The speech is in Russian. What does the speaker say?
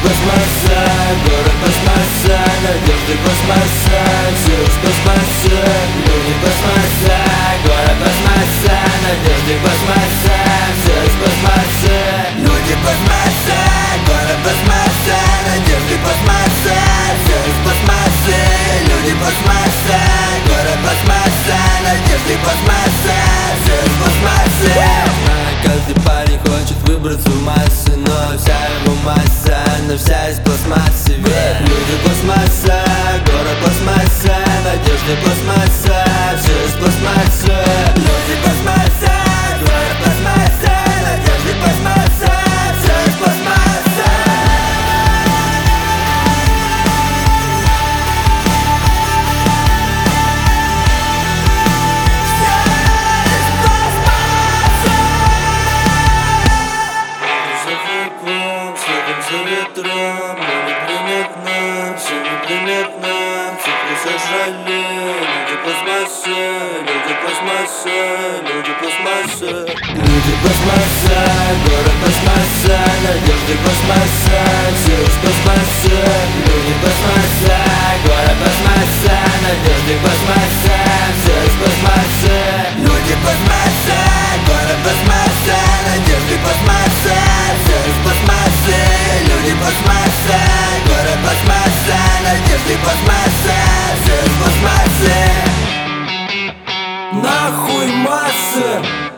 космоса, город космоса, надежды космоса, все из космоса. Люди космоса, город космоса, надежды космоса, все из космоса. Люди космоса, город космоса, надежды космоса, все из космоса. Люди космоса, город космоса, надежды космоса, все из космоса. Каждый парень хочет выбраться в массы, но вся его масса, она вся из пластмассы. Ведь люди космоса, город космоса, надежды космоса, все из пластмассы. Люди космоса, город космоса, надежды космоса, все из пластмассы. За ветром, но неприметно, все неприметно, цифры сожрали. Люди космоса, люди космоса, люди космоса. Люди космоса, город космоса, надежды космоса, все из космоса. Люди космоса, город космоса, надежды космоса, все из космоса. Люди космоса, город космоса, надежды космоса, все из космоса. Люди космоса, город космоса, надежды космоса, все из космоса. Нахуй массы!